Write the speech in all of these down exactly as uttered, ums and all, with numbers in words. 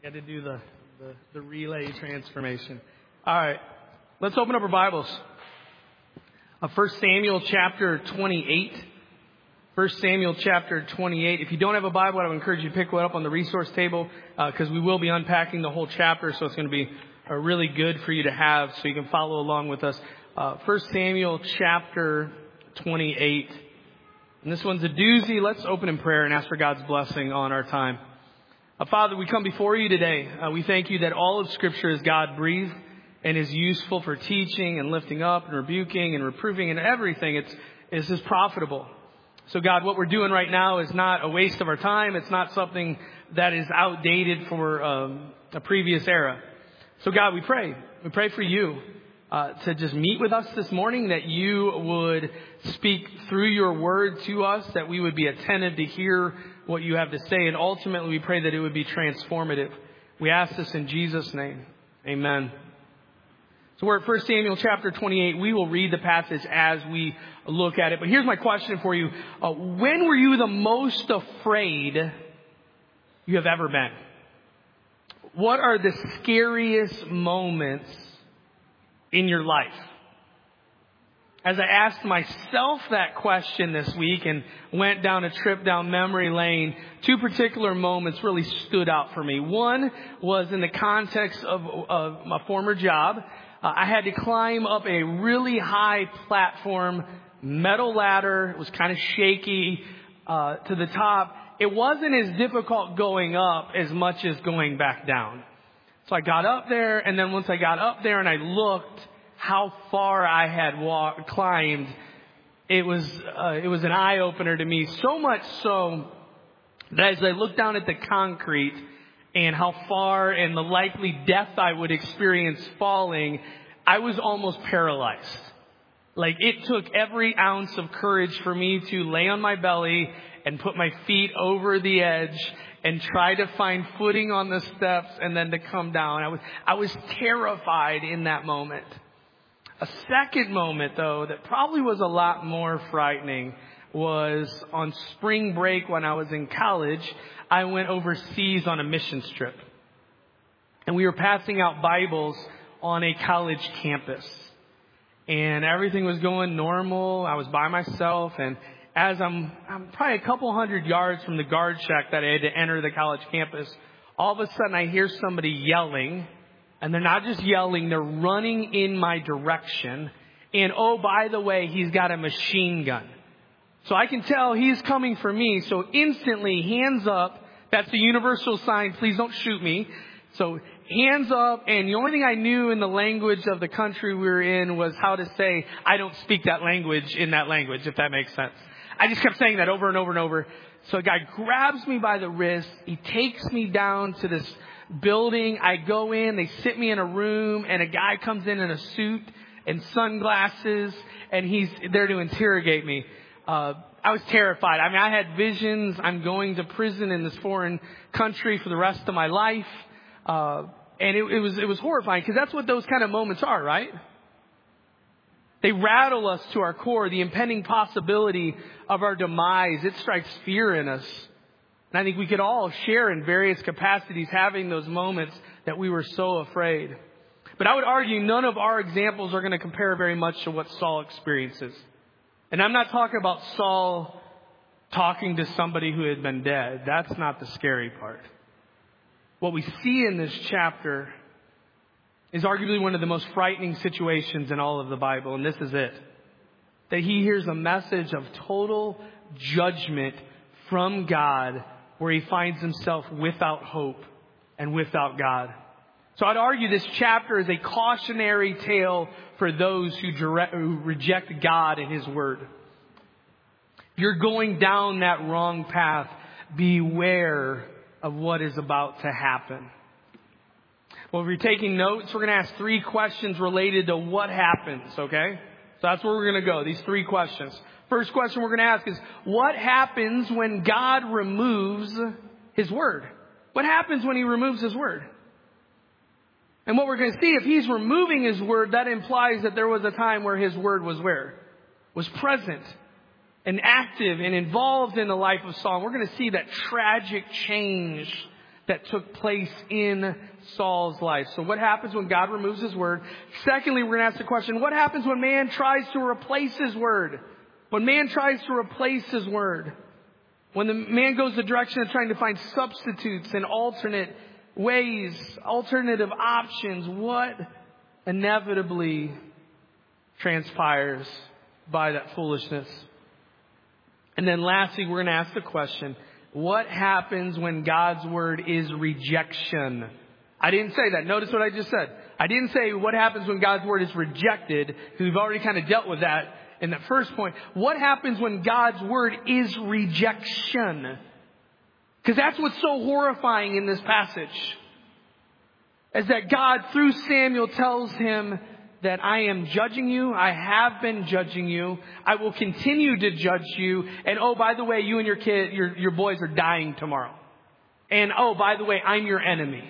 Got to do the, the, the relay transformation. All right. Let's open up our Bibles. Uh, First Samuel chapter twenty-eight. First Samuel chapter twenty-eight. If you don't have a Bible, I would encourage you to pick one up on the resource table because uh, we will be unpacking the whole chapter. So it's going to be uh, really good for you to have so you can follow along with us. Uh, First Samuel chapter twenty-eight. And this one's a doozy. Let's open in prayer and ask for God's blessing on our time. Uh, Father, we come before you today. Uh, we thank you that all of Scripture is God-breathed and is useful for teaching and lifting up and rebuking and reproving and everything. It's, it's just profitable. So, God, what we're doing right now is not a waste of our time. It's not something that is outdated for um, a previous era. So, God, we pray. We pray for you uh, to just meet with us this morning, that you would speak through your word to us, that we would be attentive to hear what you have to say. And ultimately, we pray that it would be transformative. We ask this in Jesus' name. Amen. So we're at First Samuel chapter twenty-eight. We will read the passage as we look at it. But here's my question for you. Uh, when were you the most afraid you have ever been? What are the scariest moments in your life? As I asked myself that question this week and went down a trip down memory lane, two particular moments really stood out for me. One was in the context of, of my former job. Uh, I had to climb up a really high platform, metal ladder. It was kind of shaky uh, to the top. It wasn't as difficult going up as much as going back down. So I got up there, and then once I got up there and I looked how far I had walked, climbed, it was uh, it was an eye opener to me. So much so that as I looked down at the concrete and how far and the likely death I would experience falling, I was almost paralyzed. Like, it took every ounce of courage for me to lay on my belly and put my feet over the edge and try to find footing on the steps and then to come down. I was I was terrified in that moment. A second moment, though, that probably was a lot more frightening was on spring break when I was in college. I went overseas on a missions trip. And we were passing out Bibles on a college campus. And everything was going normal. I was by myself. And as I'm, I'm probably a couple hundred yards from the guard shack that I had to enter the college campus, all of a sudden I hear somebody yelling. And they're not just yelling, they're running in my direction. And oh, by the way, he's got a machine gun. So I can tell he's coming for me. So instantly, hands up. That's the universal sign. Please don't shoot me. So hands up. And the only thing I knew in the language of the country we were in was how to say, I don't speak that language in that language, if that makes sense. I just kept saying that over and over and over. So a guy grabs me by the wrist. He takes me down to this building. I go in, they sit me in a room, and a guy comes in in a suit and sunglasses, and he's there to interrogate me. Uh, I was terrified. I mean, I had visions. I'm going to prison in this foreign country for the rest of my life. Uh, and it, it was, it was horrifying because that's what those kind of moments are, right? They rattle us to our core. The impending possibility of our demise, it strikes fear in us. And I think we could all share in various capacities having those moments that we were so afraid. But I would argue none of our examples are going to compare very much to what Saul experiences. And I'm not talking about Saul talking to somebody who had been dead. That's not the scary part. What we see in this chapter is arguably one of the most frightening situations in all of the Bible. And this is it. That he hears a message of total judgment from God, where he finds himself without hope and without God. So I'd argue this chapter is a cautionary tale for those who, direct, who reject God and his word. If you're going down that wrong path, beware of what is about to happen. Well, if you're taking notes, we're going to ask three questions related to what happens, okay? So that's where we're going to go, these three questions. First question we're going to ask is, what happens when God removes his word? What happens when he removes his word? And what we're going to see, if he's removing his word, that implies that there was a time where his word was where? Was present and active and involved in the life of Saul. We're going to see that tragic change that took place in Saul's life. So what happens when God removes His word? Secondly, we're going to ask the question, what happens when man tries to replace His word? When man tries to replace His word. When the man goes the direction of trying to find substitutes and alternate ways, alternative options, what inevitably transpires by that foolishness? And then lastly, we're going to ask the question, what happens when God's word is rejection? I didn't say that. Notice what I just said. I didn't say what happens when God's word is rejected, because we've already kind of dealt with that in that first point. What happens when God's word is rejection? Because that's what's so horrifying in this passage. Is that God, through Samuel, tells him that I am judging you. I have been judging you. I will continue to judge you. And oh, by the way, you and your kid, your, your boys are dying tomorrow. And oh, by the way, I'm your enemy.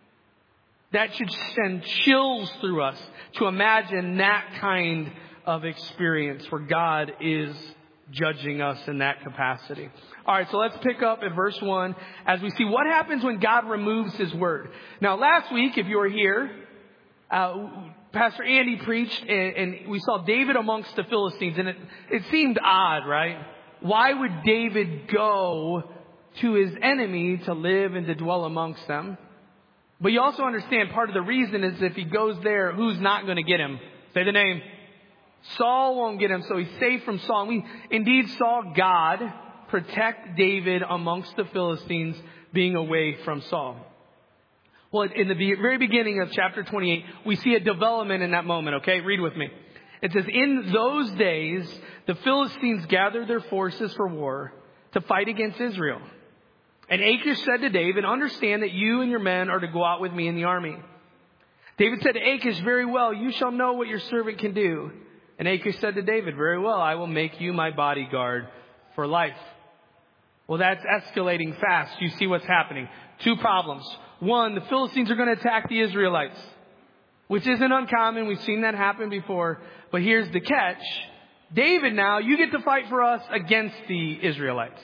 That should send chills through us to imagine that kind of experience where God is judging us in that capacity. All right, so let's pick up at verse one as we see what happens when God removes His word. Now, last week, if you were here, uh, Pastor Andy preached, and, and we saw David amongst the Philistines, and it, it seemed odd, right? Why would David go to his enemy to live and to dwell amongst them? But you also understand part of the reason is if he goes there, who's not going to get him? Say the name. Saul won't get him, so he's safe from Saul. And we indeed saw God protect David amongst the Philistines being away from Saul. Well, in the very beginning of chapter twenty-eight, we see a development in that moment, okay? Read with me. It says, in those days, the Philistines gathered their forces for war to fight against Israel. And Achish said to David, understand that you and your men are to go out with me in the army. David said to Achish, very well, you shall know what your servant can do. And Achish said to David, very well, I will make you my bodyguard for life. Well, that's escalating fast. You see what's happening. Two problems. One, the Philistines are going to attack the Israelites, which isn't uncommon. We've seen that happen before. But here's the catch. David, now, you get to fight for us against the Israelites.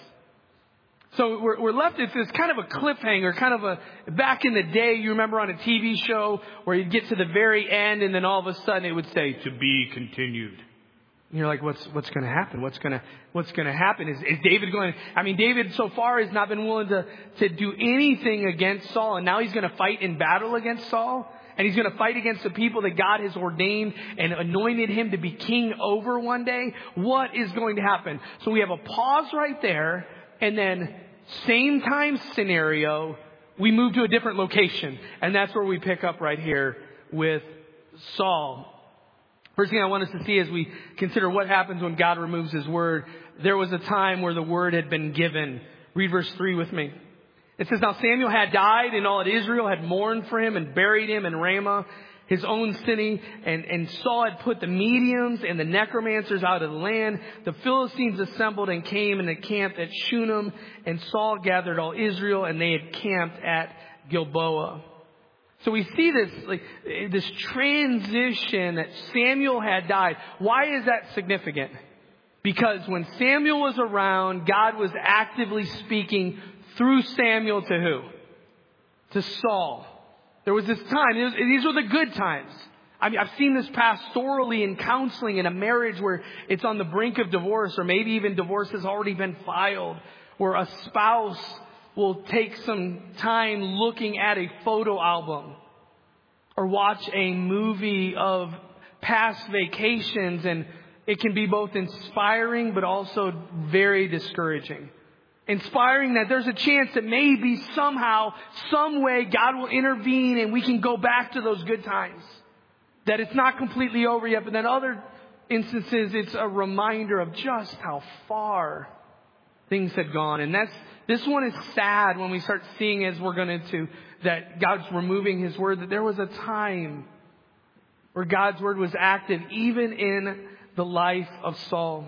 So we're, we're left with this kind of a cliffhanger, kind of a, back in the day, you remember on a T V show where you'd get to the very end and then all of a sudden it would say, to be continued. And you're like, what's, what's going to happen? What's going to, what's going to happen? Is, is David going, I mean, David so far has not been willing to, to do anything against Saul. And now he's going to fight in battle against Saul. And he's going to fight against the people that God has ordained and anointed him to be king over one day. What is going to happen? So we have a pause right there. And then same time scenario, we move to a different location. And that's where we pick up right here with Saul. First thing I want us to see as we consider what happens when God removes His word. There was a time where the word had been given. Read verse three with me. It says, now Samuel had died and all of Israel had mourned for him and buried him in Ramah, his own city. And, and Saul had put the mediums and the necromancers out of the land. The Philistines assembled and came and encamped at Shunem. And Saul gathered all Israel and they had camped at Gilboa. So we see this, like, this transition that Samuel had died. Why is that significant? Because when Samuel was around, God was actively speaking through Samuel to who? To Saul. There was this time, was, these were the good times. I mean, I've seen this pastorally in counseling in a marriage where it's on the brink of divorce, or maybe even divorce has already been filed, where a spouse will take some time looking at a photo album or watch a movie of past vacations, and it can be both inspiring but also very discouraging. Inspiring that there's a chance that maybe somehow, some way God will intervene and we can go back to those good times. That it's not completely over yet, but then other instances it's a reminder of just how far things had gone. And that's, this one is sad when we start seeing, as we're going to, that God's removing His word, that there was a time where God's word was active even in the life of Saul.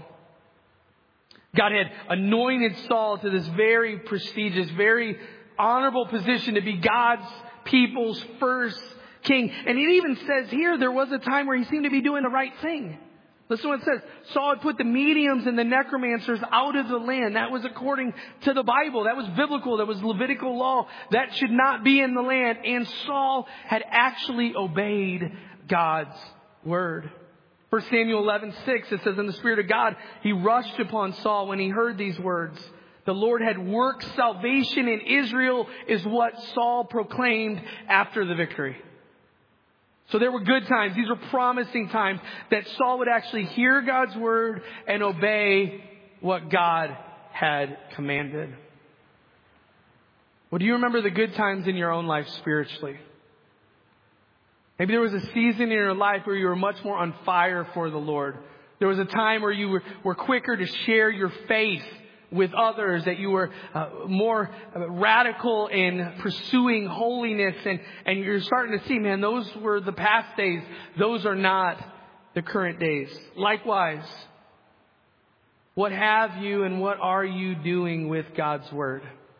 God had anointed Saul to this very prestigious, very honorable position to be God's people's first king. And it even says here there was a time where he seemed to be doing the right thing. Listen to what it says. Saul had put the mediums and the necromancers out of the land. That was according to the Bible. That was biblical. That was Levitical law. That should not be in the land. And Saul had actually obeyed God's word. First Samuel eleven six, it says, in the Spirit of God, he rushed upon Saul when he heard these words. The Lord had worked salvation in Israel, is what Saul proclaimed after the victory. So there were good times. These were promising times that Saul would actually hear God's word and obey what God had commanded. Well, do you remember the good times in your own life spiritually? Maybe there was a season in your life where you were much more on fire for the Lord. There was a time where you were, were quicker to share your faith with others, that you were uh, more uh, radical in pursuing holiness, and, and you're starting to see, man, those were the past days. Those are not the current days. Likewise, what have you and what are you doing with God's word?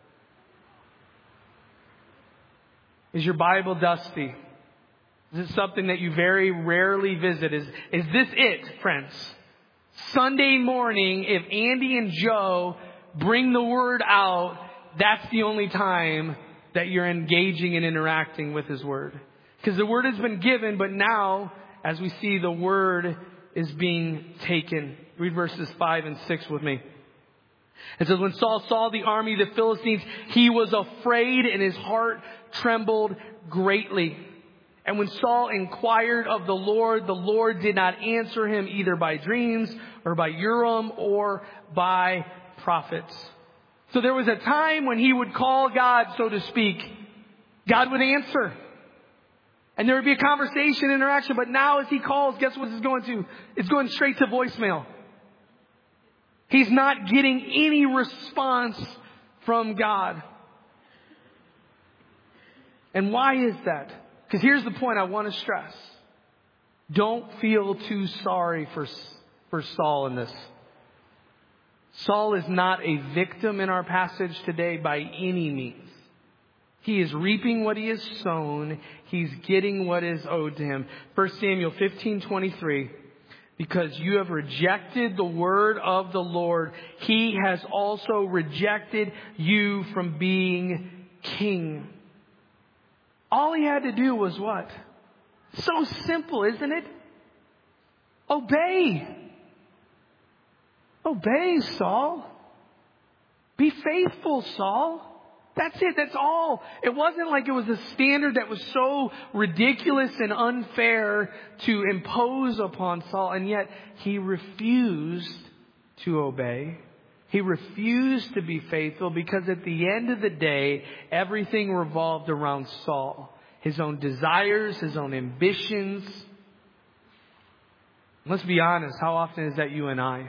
Is your Bible dusty? Is it something that you very rarely visit? Is, is this it, friends? Sunday morning, if Andy and Joe bring the word out, that's the only time that you're engaging and interacting with his word. Because the word has been given, but now, as we see, the word is being taken. Read verses five and six with me. It says, when Saul saw the army of the Philistines, he was afraid and his heart trembled greatly. And when Saul inquired of the Lord, the Lord did not answer him either by dreams or by Urim or by prophets. So there was a time when he would call God, so to speak. God would answer. And there would be a conversation, interaction. But now as he calls, guess what it's going to? It's going straight to voicemail. He's not getting any response from God. And why is that? Because here's the point I want to stress. Don't feel too sorry for, for Saul in this. Saul is not a victim in our passage today by any means. He is reaping what he has sown. He's getting what is owed to him. First Samuel fifteen twenty-three. Because you have rejected the word of the Lord, he has also rejected you from being king. All he had to do was what? So simple, isn't it? Obey. Obey, Saul. Be faithful, Saul. That's it. That's all. It wasn't like it was a standard that was so ridiculous and unfair to impose upon Saul. And yet he refused to obey. He refused to be faithful because at the end of the day, everything revolved around Saul. His own desires, his own ambitions. Let's be honest. How often is that you and I?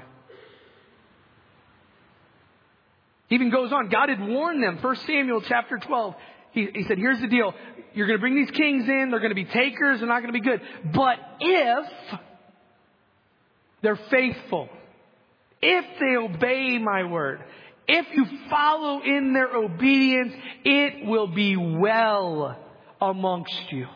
He even goes on. God had warned them. First Samuel chapter twelve. He, he said, here's the deal. You're going to bring these kings in. They're going to be takers. They're not going to be good. But if they're faithful, if they obey my word, if you follow in their obedience, it will be well amongst you.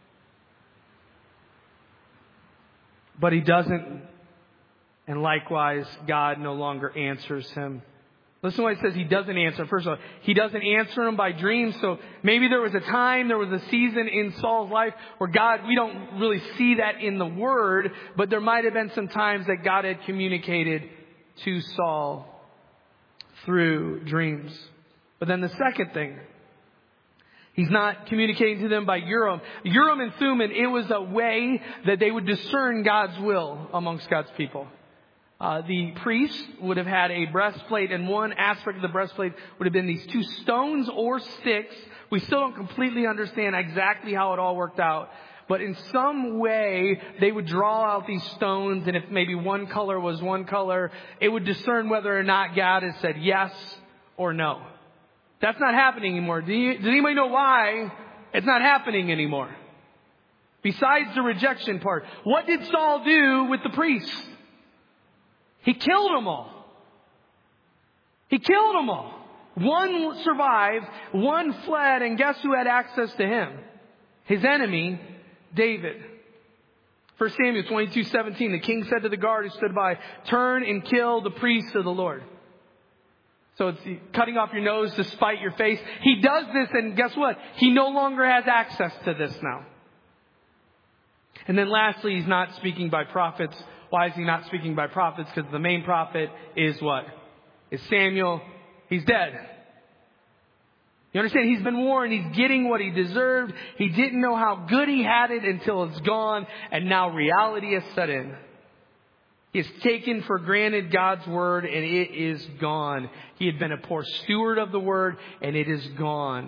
But he doesn't. And likewise, God no longer answers him. Listen to what he says. He doesn't answer. First of all, he doesn't answer him by dreams. So maybe there was a time, there was a season in Saul's life where God, we don't really see that in the word, but there might have been some times that God had communicated to Saul through dreams. But then the second thing, he's not communicating to them by Urim. Urim and Thummim, it was a way that they would discern God's will amongst God's people. Uh, the priest would have had a breastplate, and one aspect of the breastplate would have been these two stones or sticks. We still don't completely understand exactly how it all worked out. But in some way, they would draw out these stones, and if maybe one color was one color, it would discern whether or not God has said yes or no. That's not happening anymore. Do you, does anybody know why it's not happening anymore? Besides the rejection part. What did Saul do with the priests? He killed them all. He killed them all. One survived, one fled, and guess who had access to him? His enemy, David. First Samuel twenty-two seventeen, the king said to the guard who stood by, turn and kill the priests of the Lord. So it's cutting off your nose to spite your face. He does this, and guess what? He no longer has access to this now. And then lastly, he's not speaking by prophets. Why is he not speaking by prophets? Because the main prophet is what? Is Samuel. He's dead. You understand? He's been warned. He's getting what he deserved. He didn't know how good he had it until it's gone. And now reality has set in. He has taken for granted God's word, and it is gone. He had been a poor steward of the word, and it is gone.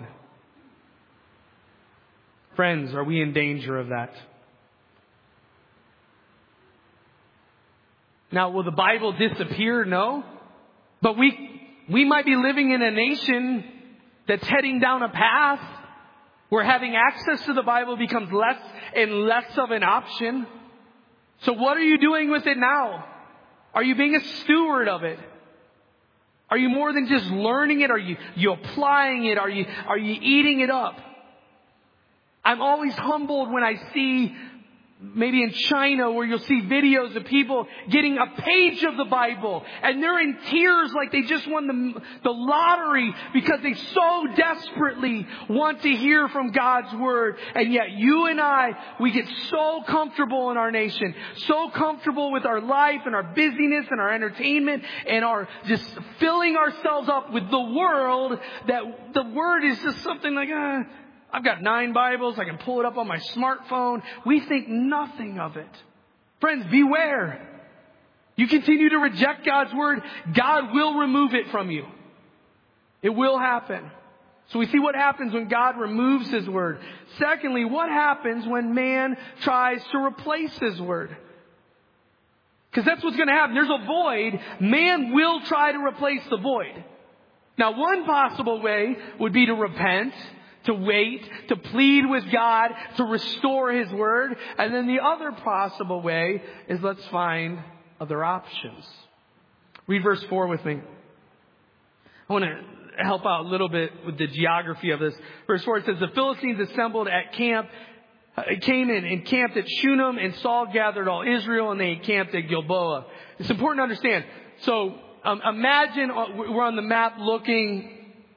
Friends, are we in danger of that? Now, will the Bible disappear? No. But we, we might be living in a nation that's heading down a path where having access to the Bible becomes less and less of an option. So what are you doing with it now? Are you being a steward of it? Are you more than just learning it? Are you, you applying it? Are you, are you eating it up? I'm always humbled when I see, maybe in China, where you'll see videos of people getting a page of the Bible and they're in tears like they just won the, the lottery because they so desperately want to hear from God's word. And yet you and I, we get so comfortable in our nation, so comfortable with our life and our busyness and our entertainment and our just filling ourselves up with the world, that the word is just something like, ah, I've got nine Bibles. I can pull it up on my smartphone. We think nothing of it. Friends, beware. You continue to reject God's word, God will remove it from you. It will happen. So we see what happens when God removes His word. Secondly, what happens when man tries to replace His word? Because that's what's going to happen. There's a void. Man will try to replace the void. Now, one possible way would be to repent, to wait, to plead with God, to restore His word. And then the other possible way is let's find other options. Read verse four with me. I want to help out a little bit with the geography of this. Verse four, it says, the Philistines assembled at camp, uh, came in and camped at Shunem, and Saul gathered all Israel, and they camped at Gilboa. It's important to understand. So um, imagine we're on the map looking.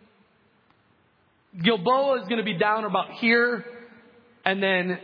Gilboa is going to be down about here, and then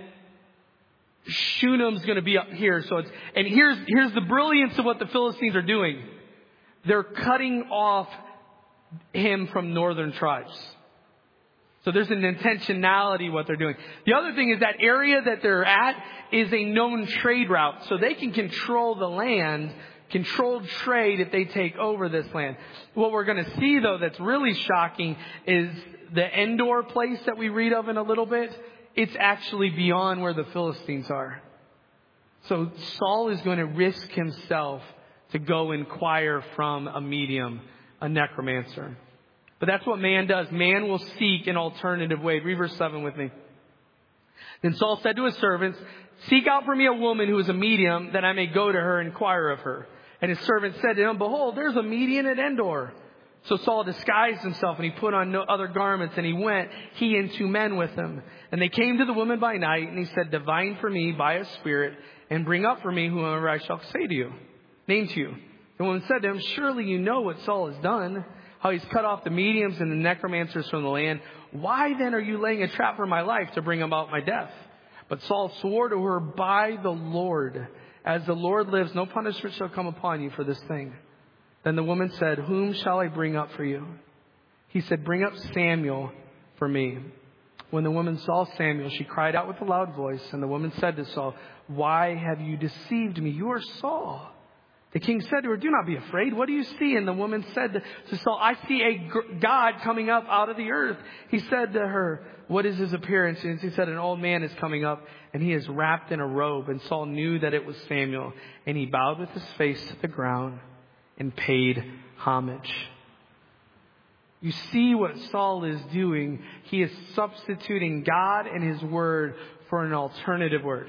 Shunem's going to be up here. So it's, and here's, here's the brilliance of what the Philistines are doing. They're cutting off him from northern tribes. So there's an intentionality what they're doing. The other thing is that area that they're at is a known trade route. So they can control the land, controlled trade if they take over this land. What we're going to see, though, that's really shocking is the Endor place that we read of in a little bit. It's actually beyond where the Philistines are. So Saul is going to risk himself to go inquire from a medium, a necromancer. But that's what man does. Man will seek an alternative way. Read verse seven with me. Then Saul said to his servants, seek out for me a woman who is a medium, that I may go to her and inquire of her. And his servant said to him, behold, there's a medium at Endor. So Saul disguised himself, and he put on no other garments, and he went, he and two men with him. And they came to the woman by night, and he said, divine for me by a spirit, and bring up for me whomever I shall say to you, name to you. The woman said to him, surely you know what Saul has done, how he's cut off the mediums and the necromancers from the land. Why then are you laying a trap for my life to bring about my death? But Saul swore to her by the Lord, as the Lord lives, no punishment shall come upon you for this thing. Then the woman said, whom shall I bring up for you? He said, bring up Samuel for me. When the woman saw Samuel, she cried out with a loud voice. And the woman said to Saul, why have you deceived me? You are Saul. The king said to her, do not be afraid. What do you see? And the woman said to Saul, I see a God coming up out of the earth. He said to her, what is his appearance? And he said, an old man is coming up, and he is wrapped in a robe. And Saul knew that it was Samuel. And he bowed with his face to the ground and paid homage. You see what Saul is doing. He is substituting God and His word for an alternative word.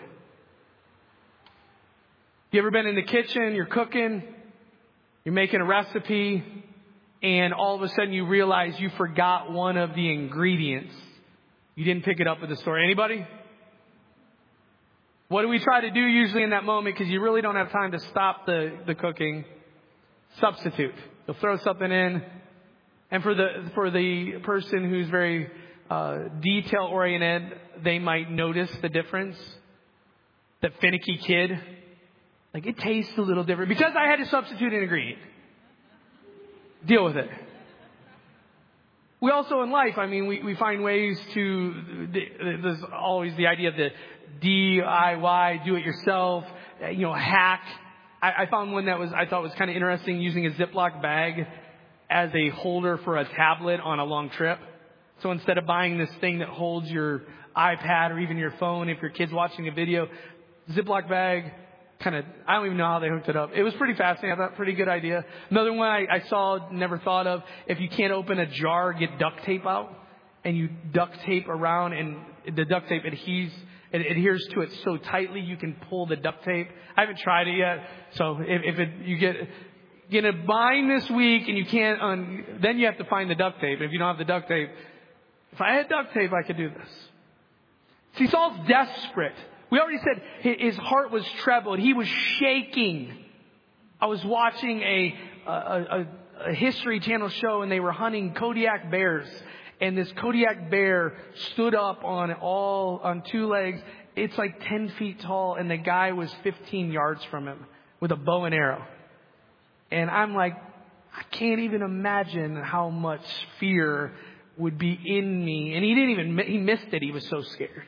You ever been in the kitchen, you're cooking, you're making a recipe, and all of a sudden you realize you forgot one of the ingredients. You didn't pick it up at the store. Anybody? What do we try to do usually in that moment? Because you really don't have time to stop the, the cooking. Substitute. You'll throw something in. And for the for the person who's very uh, detail oriented, they might notice the difference. That finicky kid, like it tastes a little different because I had to substitute an ingredient. Deal with it. We also in life, I mean, we, we find ways to, there's always the idea of the D I Y, do it yourself, you know, hack. I, I found one that was, I thought was kind of interesting, using a Ziploc bag as a holder for a tablet on a long trip. So instead of buying this thing that holds your iPad or even your phone, if your kid's watching a video, Ziploc bag, kind of, I don't even know how they hooked it up. It was pretty fascinating. I thought, pretty good idea. Another one I, I saw, never thought of. If you can't open a jar, get duct tape out and you duct tape around, and the duct tape adheres, it adheres to it so tightly you can pull the duct tape. I haven't tried it yet. So if, if it, you get, get a bind this week and you can't, un, then you have to find the duct tape. If you don't have the duct tape, if I had duct tape, I could do this. See, Saul's desperate. We already said his heart was troubled. He was shaking. I was watching a, a, a, a History Channel show, and they were hunting Kodiak bears. And this Kodiak bear stood up on all on two legs. It's like ten feet tall, and the guy was fifteen yards from him with a bow and arrow. And I'm like, I can't even imagine how much fear would be in me. And he didn't even he missed it. He was so scared.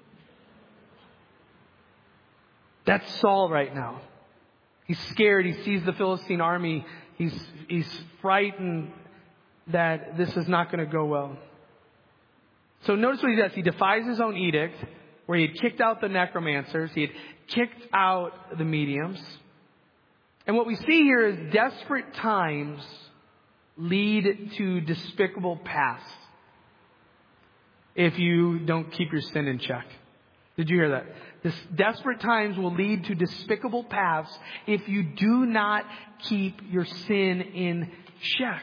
That's Saul right now. He's scared. He sees the Philistine army. He's, he's frightened that this is not going to go well. So notice what he does. He defies his own edict, where he had kicked out the necromancers. He had kicked out the mediums. And what we see here is desperate times lead to despicable paths if you don't keep your sin in check. Did you hear that? This desperate times will lead to despicable paths if you do not keep your sin in check.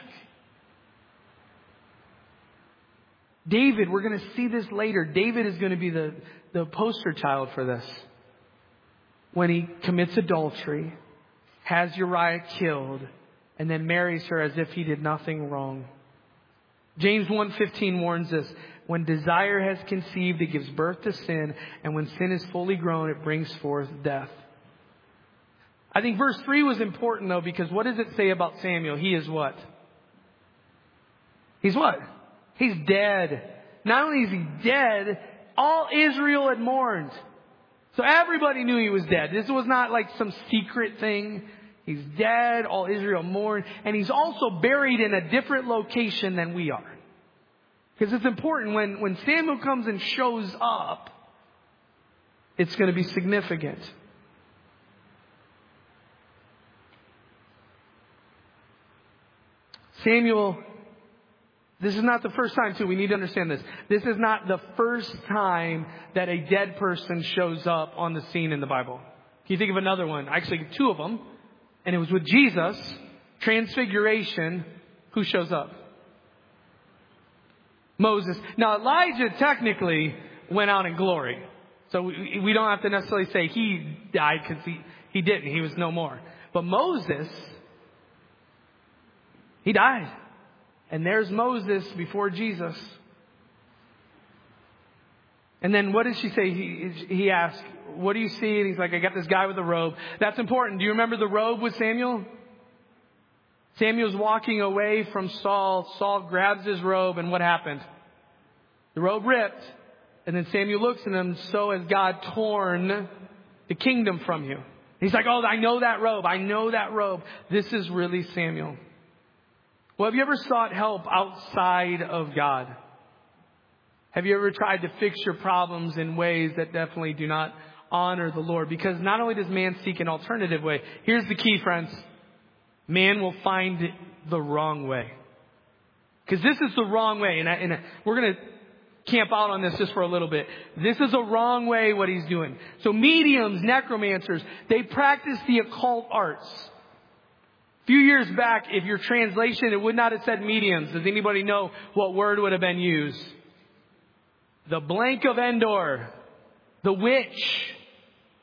David, we're going to see this later. David is going to be the, the poster child for this. When he commits adultery, has Uriah killed, and then marries her as if he did nothing wrong. James one fifteen warns us, when desire has conceived, it gives birth to sin. And when sin is fully grown, it brings forth death. I think verse three was important, though, because what does it say about Samuel? He is what? He's what? He's dead. Not only is he dead, all Israel had mourned. So everybody knew he was dead. This was not like some secret thing. He's dead. All Israel mourned. And he's also buried in a different location than we are. Because it's important when, when Samuel comes and shows up, it's going to be significant. Samuel, this is not the first time, too. We need to understand this. This is not the first time that a dead person shows up on the scene in the Bible. Can you think of another one? Actually, two of them. And it was with Jesus, Transfiguration. Who shows up? Moses. Now, Elijah technically went out in glory. So we, we don't have to necessarily say he died, because he, he didn't. He was no more. But Moses, he died. And there's Moses before Jesus. And then what did she say? He, he asked, what do you see? And he's like, I got this guy with a robe. That's important. Do you remember the robe with Samuel? Samuel's walking away from Saul. Saul grabs his robe, and what happened? The robe ripped. And then Samuel looks at him, so has God torn the kingdom from you. He's like, oh, I know that robe. I know that robe. This is really Samuel. Well, have you ever sought help outside of God? Have you ever tried to fix your problems in ways that definitely do not honor the Lord? Because not only does man seek an alternative way, here's the key, friends. Man will find it the wrong way. Because this is the wrong way. And, I, and I, we're going to camp out on this just for a little bit. This is a wrong way what he's doing. So mediums, necromancers, they practice the occult arts. A few years back, if your translation, it would not have said mediums. Does anybody know what word would have been used? The blank of Endor. The witch.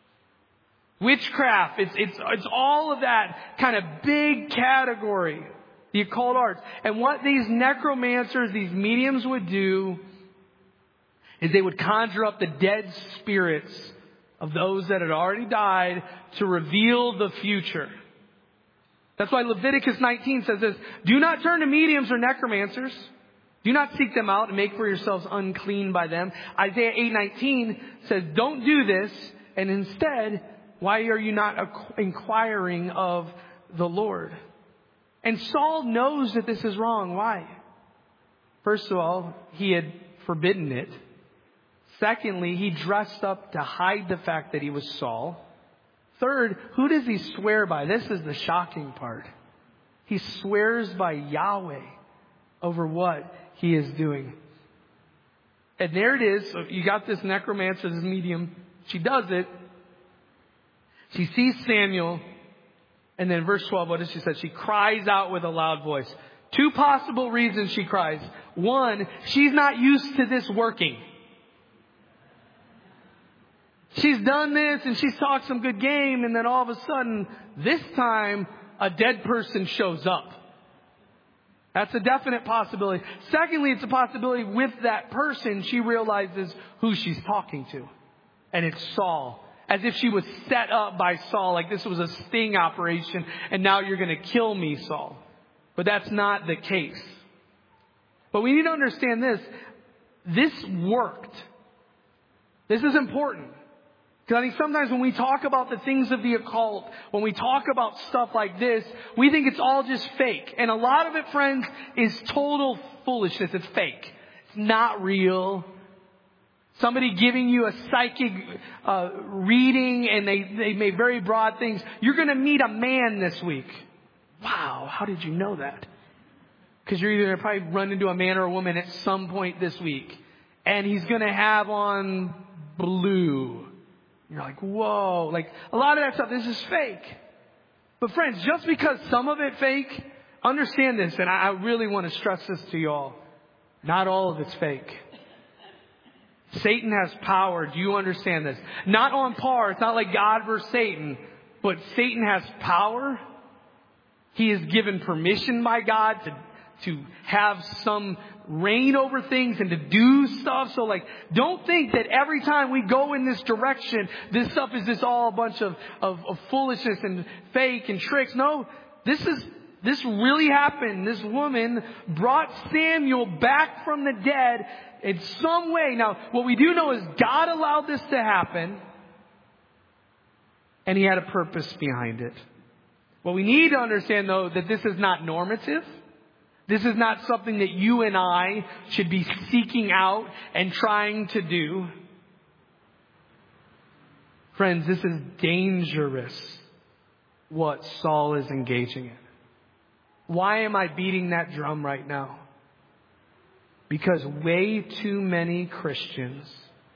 witchcraft. It's, it's, it's all of that kind of big category, the occult arts. And what these necromancers, these mediums would do is they would conjure up the dead spirits of those that had already died to reveal the future. That's why Leviticus nineteen says this, do not turn to mediums or necromancers. Do not seek them out and make for yourselves unclean by them. Isaiah eight nineteen says, don't do this. And instead, why are you not inquiring of the Lord? And Saul knows that this is wrong. Why? First of all, he had forbidden it. Secondly, he dressed up to hide the fact that he was Saul. Third, who does he swear by? This is the shocking part. He swears by Yahweh over what he is doing. And there it is. So you got this necromancer, this medium. She does it. She sees Samuel. And then verse twelve, what does she say? She cries out with a loud voice. Two possible reasons she cries. One, she's not used to this working. She's done this and she's talked some good game, and then all of a sudden, this time, a dead person shows up. That's a definite possibility. Secondly, it's a possibility with that person, she realizes who she's talking to. And it's Saul. As if she was set up by Saul, like this was a sting operation, and now you're going to kill me, Saul. But that's not the case. But we need to understand this. This worked. This is important. Because I think sometimes when we talk about the things of the occult, when we talk about stuff like this, we think it's all just fake. And a lot of it, friends, is total foolishness. It's fake. It's not real. Somebody giving you a psychic uh, reading, and they, they make very broad things. You're going to meet a man this week. Wow, how did you know that? Because you're either going to probably run into a man or a woman at some point this week. And he's going to have on blue. You're like, whoa. Like, a lot of that stuff, this is fake. But friends, just because some of it fake, understand this, and I really want to stress this to you all. Not all of it's fake. Satan has power. Do you understand this? Not on par. It's not like God versus Satan. But Satan has power. He is given permission by God to, to have some reign over things and to do stuff. So like, don't think that every time we go in this direction, this stuff is just all a bunch of, of, of foolishness and fake and tricks. No, this is, this really happened. This woman brought Samuel back from the dead in some way. Now, what we do know is God allowed this to happen, and He had a purpose behind it. What we need to understand, though, that this is not normative. This is not something that you and I should be seeking out and trying to do. Friends, this is dangerous, what Saul is engaging in. Why am I beating that drum right now? Because way too many Christians,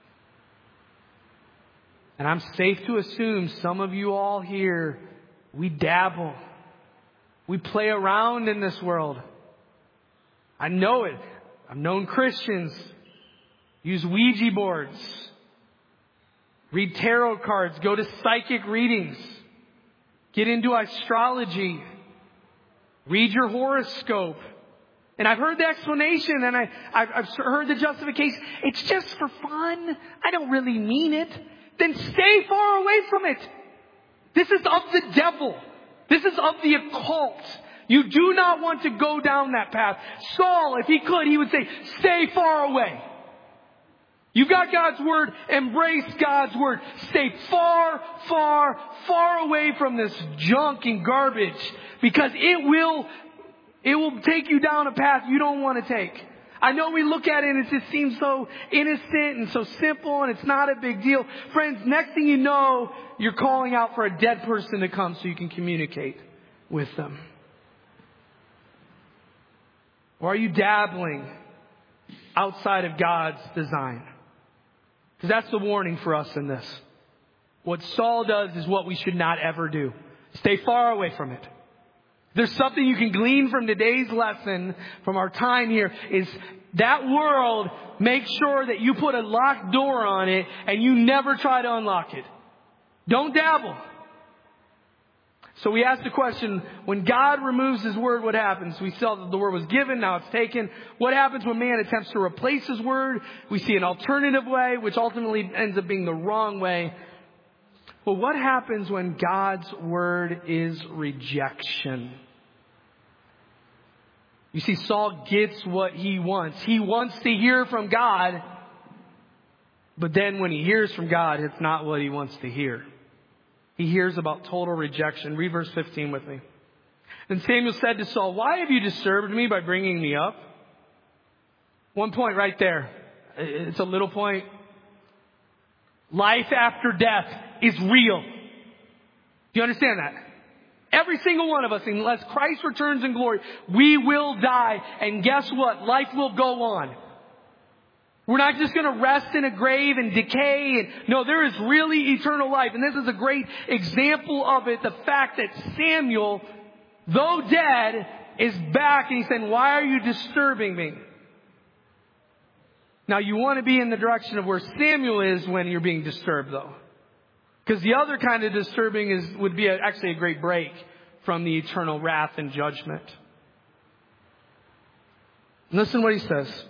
and I'm safe to assume some of you all here, we dabble. We play around in this world. I know it. I've known Christians use Ouija boards, read tarot cards, go to psychic readings, get into astrology, read your horoscope. And I've heard the explanation, and I, I've, I've heard the justification. It's just for fun. I don't really mean it. Then stay far away from it. This is of the devil. This is of the occult. You do not want to go down that path. Saul, if he could, he would say, stay far away. You got God's word. Embrace God's word. Stay far, far, far away from this junk and garbage, because it will, it will take you down a path you don't want to take. I know we look at it and it just seems so innocent and so simple, and it's not a big deal. Friends, next thing you know, you're calling out for a dead person to come so you can communicate with them. Or are you dabbling outside of God's design? Because that's the warning for us in this. What Saul does is what we should not ever do. Stay far away from it. There's something you can glean from today's lesson, from our time here, is that world, make sure that you put a locked door on it and you never try to unlock it. Don't dabble. So we ask the question, when God removes His word, what happens? We saw that the word was given, now it's taken. What happens when man attempts to replace His word? We see an alternative way, which ultimately ends up being the wrong way. Well, what happens when God's word is rejection? You see, Saul gets what he wants. He wants to hear from God, but then when he hears from God, it's not what he wants to hear. He hears about total rejection. Read verse fifteen with me. Then Samuel said to Saul, "Why have you disturbed me by bringing me up?" One point right there. It's a little point. Life after death is real. Do you understand that? Every single one of us, unless Christ returns in glory, we will die. And guess what? Life will go on. We're not just going to rest in a grave and decay. And no, there is really eternal life. And this is a great example of it. The fact that Samuel, though dead, is back. And he's saying, "Why are you disturbing me?" Now, you want to be in the direction of where Samuel is when you're being disturbed, though. Because the other kind of disturbing is would be a, actually a great break from the eternal wrath and judgment. Listen to what he says.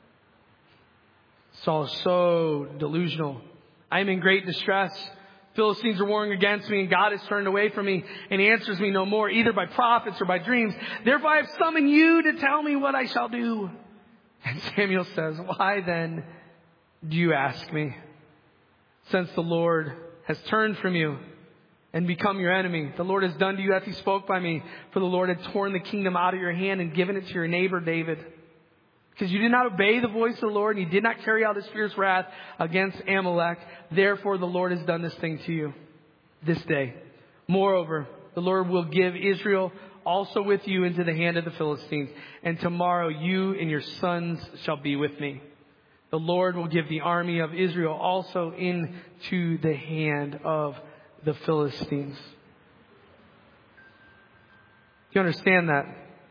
Saul is so delusional. "I am in great distress. Philistines are warring against me, and God has turned away from me and answers me no more, either by prophets or by dreams. Therefore I have summoned you to tell me what I shall do." And Samuel says, "Why then do you ask me? Since the Lord has turned from you and become your enemy, the Lord has done to you as He spoke by me. For the Lord had torn the kingdom out of your hand and given it to your neighbor David. Because you did not obey the voice of the Lord, and you did not carry out His fierce wrath against Amalek. Therefore the Lord has done this thing to you this day. Moreover, the Lord will give Israel also with you into the hand of the Philistines. And tomorrow you and your sons shall be with me. The Lord will give the army of Israel also into the hand of the Philistines." Do you understand that?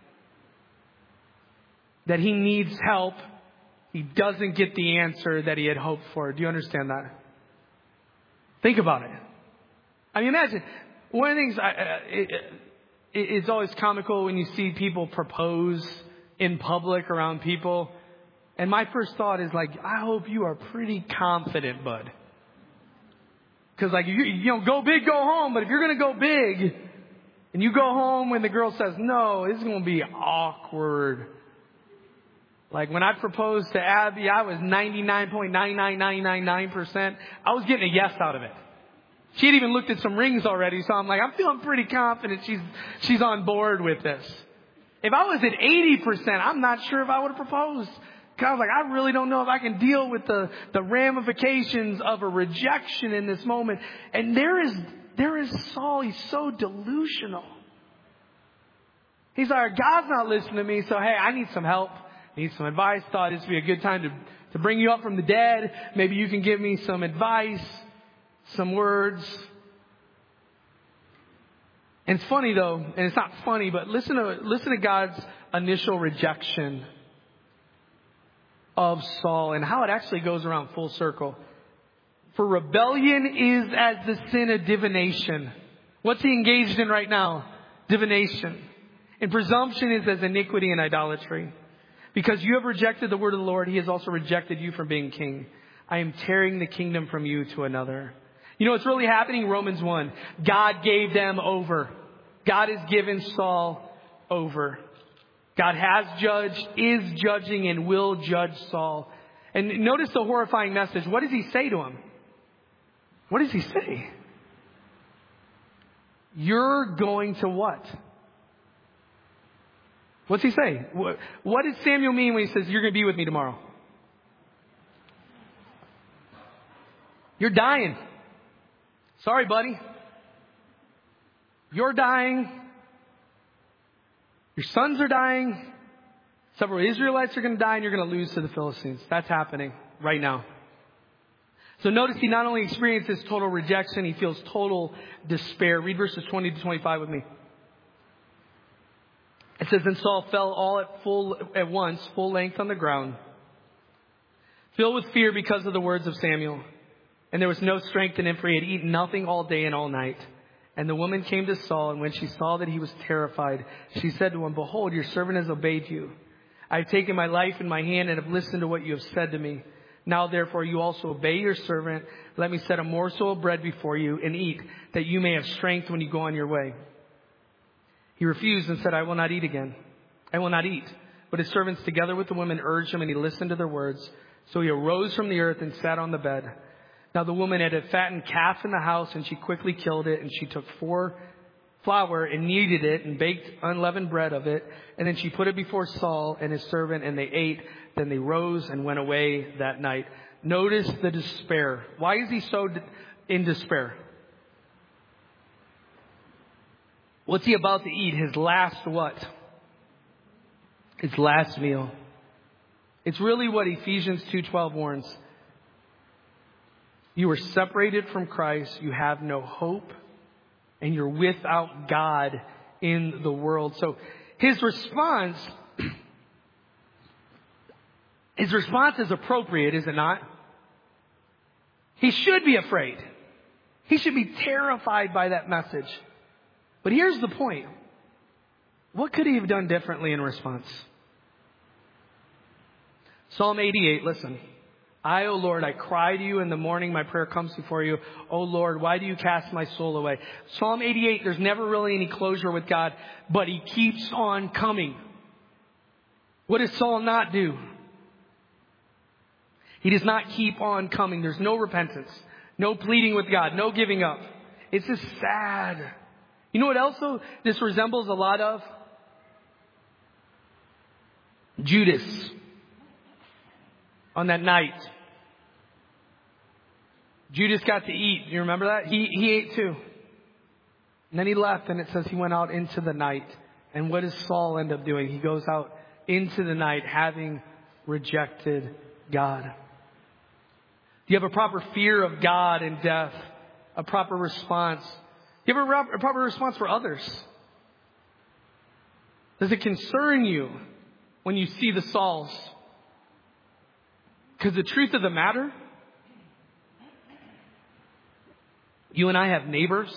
That he needs help. He doesn't get the answer that he had hoped for. Do you understand that? Think about it. I mean, imagine. One of the things, I, uh, it, it, it's always comical when you see people propose in public around people. And my first thought is like, I hope you are pretty confident, bud. Because like, you, you know, go big, go home. But if you're going to go big and you go home when the girl says no, it's going to be awkward. Like when I proposed to Abby, I was ninety-nine point nine nine nine nine nine percent. I was getting a yes out of it. She had even looked at some rings already. So I'm like, I'm feeling pretty confident she's, she's on board with this. If I was at eighty percent, I'm not sure if I would have proposed. Because I was like, I really don't know if I can deal with the, the ramifications of a rejection in this moment. And there is, there is Saul. He's so delusional. He's like, God's not listening to me. So, hey, I need some help. I need some advice. Thought this would be a good time to, to bring you up from the dead. Maybe you can give me some advice, some words. And it's funny though, and it's not funny, but listen to, listen to God's initial rejection of Saul and how it actually goes around full circle. For rebellion is as the sin of divination. What's he engaged in right now? Divination. And presumption is as iniquity and idolatry. Because you have rejected the word of the Lord, He has also rejected you from being king. I am tearing the kingdom from you to another. You know what's really happening? Romans one. God gave them over. God has given Saul over. God has judged, is judging, and will judge Saul. And notice the horrifying message. What does he say to him? What does he say? You're going to what? What's he say? What does Samuel mean when he says, you're going to be with me tomorrow? You're dying. Sorry, buddy. You're dying. Your sons are dying. Several Israelites are going to die, and you're going to lose to the Philistines. That's happening right now. So notice he not only experiences total rejection, he feels total despair. Read verses twenty to twenty-five with me. It says, "Then Saul fell all at full at once, full length on the ground, filled with fear because of the words of Samuel. And there was no strength in him, for he had eaten nothing all day and all night. And the woman came to Saul, and when she saw that he was terrified, she said to him, Behold, your servant has obeyed you. I have taken my life in my hand and have listened to what you have said to me. Now, therefore, you also obey your servant. Let me set a morsel of bread before you and eat, that you may have strength when you go on your way. He refused and said, I will not eat again. I will not eat. But his servants, together with the women, urged him, and he listened to their words. So he arose from the earth and sat on the bed. Now the woman had a fattened calf in the house, and she quickly killed it, and she took four flour and kneaded it and baked unleavened bread of it. And then she put it before Saul and his servant, and they ate. Then they rose and went away that night. Notice the despair. Why is he so in despair? What's he about to eat? His last what? His last meal. It's really what Ephesians two twelve warns. You are separated from Christ. You have no hope. And you're without God in the world. So his response, his response is appropriate, is it not? He should be afraid. He should be terrified by that message. But here's the point. What could he have done differently in response? Psalm eighty-eight, listen. I, O Lord, I cry to you in the morning. My prayer comes before you. O Lord, why do you cast my soul away? Psalm eighty-eight, there's never really any closure with God, but he keeps on coming. What does Saul not do? He does not keep on coming. There's no repentance, no pleading with God, no giving up. It's just sad. You know what else though this resembles a lot of? Judas. On that night, Judas got to eat. You remember that? He he ate too. And then he left, and it says he went out into the night. And what does Saul end up doing? He goes out into the night having rejected God. Do you have a proper fear of God and death? A proper response? Do you have a, a proper response for others? Does it concern you when you see the Sauls? Because the truth of the matter, you and I have neighbors.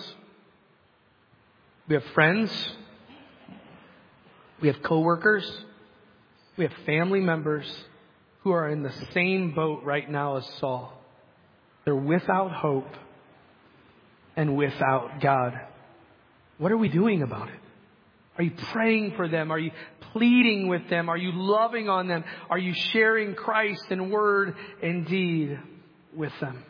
We have friends. We have coworkers. We have family members who are in the same boat right now as Saul. They're without hope and without God. What are we doing about it? Are you praying for them? Are you pleading with them? Are you loving on them? Are you sharing Christ in word and deed with them?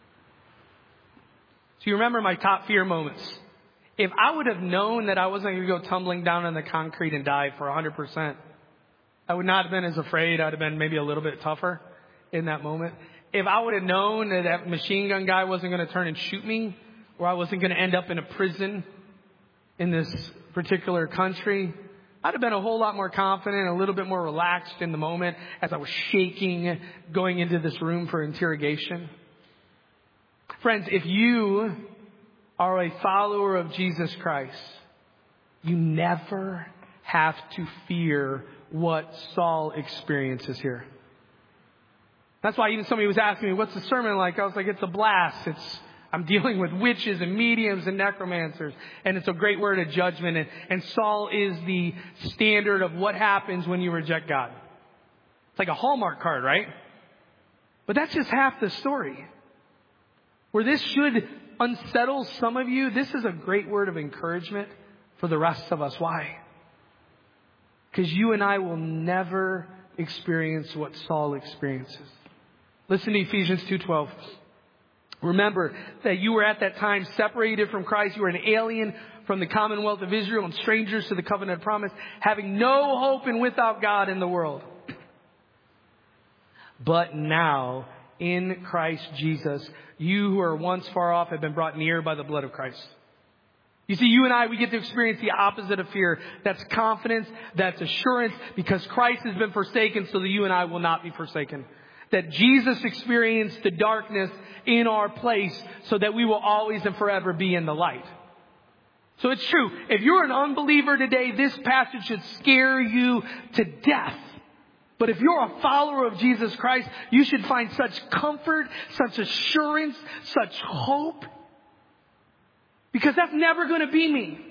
So you remember my top fear moments. If I would have known that I wasn't going to go tumbling down on the concrete and die for one hundred percent, I would not have been as afraid. I'd have been maybe a little bit tougher in that moment. If I would have known that that machine gun guy wasn't going to turn and shoot me, or I wasn't going to end up in a prison in this particular country, I'd have been a whole lot more confident, a little bit more relaxed in the moment as I was shaking going into this room for interrogation. Friends, if you are a follower of Jesus Christ, you never have to fear what Saul experiences here. That's why even somebody was asking me, what's the sermon like? I was like, it's a blast. It's I'm dealing with witches and mediums and necromancers. And it's a great word of judgment. And, and Saul is the standard of what happens when you reject God. It's like a Hallmark card, right? But that's just half the story. Where this should unsettle some of you, this is a great word of encouragement for the rest of us. Why? Because you and I will never experience what Saul experiences. Listen to Ephesians two twelve. Remember that you were at that time separated from Christ. You were an alien from the commonwealth of Israel and strangers to the covenant promise, having no hope and without God in the world. But now, in Christ Jesus, you who are once far off have been brought near by the blood of Christ. You see, you and I, we get to experience the opposite of fear. That's confidence, that's assurance, because Christ has been forsaken so that you and I will not be forsaken. That Jesus experienced the darkness in our place so that we will always and forever be in the light. So it's true. If you're an unbeliever today, this passage should scare you to death. But if you're a follower of Jesus Christ, you should find such comfort, such assurance, such hope Because that's never going to be me.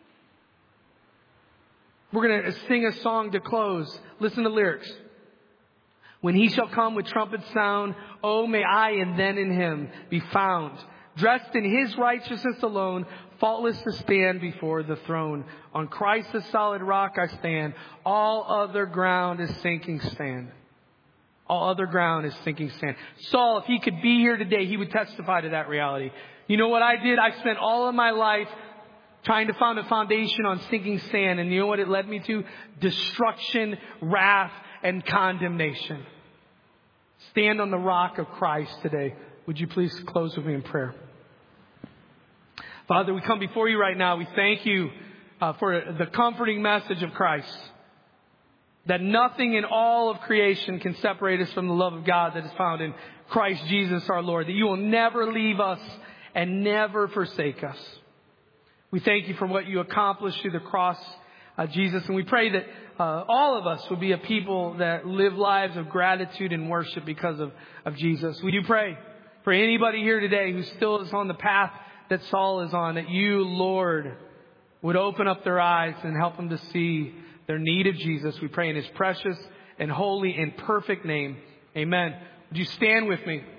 We're going to sing a song to close. Listen to lyrics. When he shall come with trumpet sound, oh, may I and then in him be found, dressed in his righteousness alone, faultless to stand before the throne. On Christ the solid rock I stand. All other ground is sinking sand. All other ground is sinking sand. Saul, if he could be here today, he would testify to that reality. You know what I did? I spent all of my life trying to find a foundation on sinking sand. And you know what it led me to? Destruction, wrath, and condemnation. Stand on the rock of Christ today. Would you please close with me in prayer? Father, we come before you right now. We thank you uh, for the comforting message of Christ. That nothing in all of creation can separate us from the love of God that is found in Christ Jesus our Lord. That you will never leave us and never forsake us. We thank you for what you accomplished through the cross, uh, Jesus. And we pray that uh, all of us will be a people that live lives of gratitude and worship because of, of Jesus. We do pray for anybody here today who still is on the path that Saul is on, that you, Lord, would open up their eyes and help them to see their need of Jesus. We pray in his precious and holy and perfect name. Amen. Would you stand with me?